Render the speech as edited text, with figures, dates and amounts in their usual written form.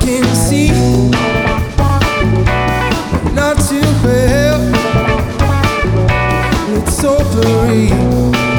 can see, not too well. It's so blurry.